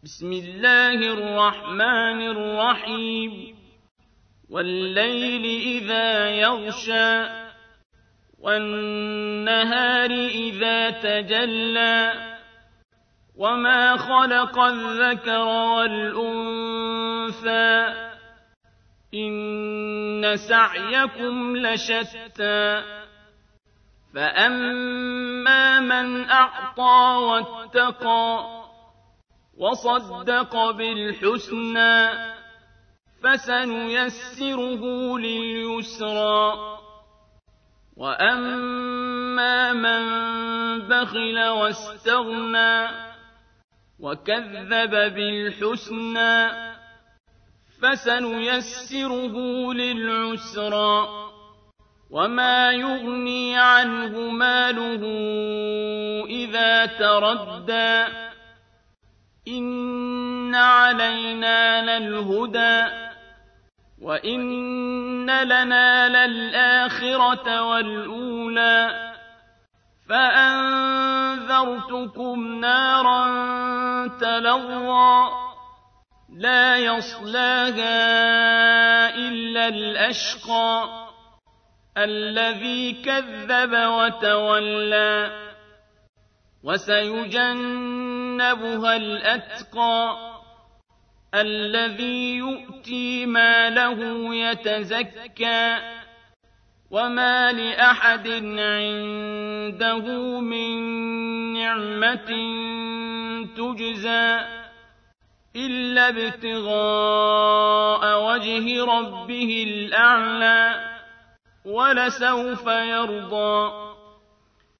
بسم الله الرحمن الرحيم والليل إذا يغشى والنهار إذا تجلى وما خلق الذكر والأنثى إن سعيكم لشتى فأما من أعطى واتقى وصدق بالحسنى فسنيسره لليسرى وأما من بخل واستغنى وكذب بالحسنى فسنيسره للعسرى وما يغني عنه ماله إذا تردى إن علينا للهدى وإن لنا للآخرة والأولى فأنذرتكم نارا تلظى لا يصلاها إلا الأشقى الذي كذب وتولى وسيجنبها الأتقى الذي يؤتي ماله يتزكى وما لأحد عنده من نعمة تجزى إلا ابتغاء وجه ربه الأعلى ولسوف يرضى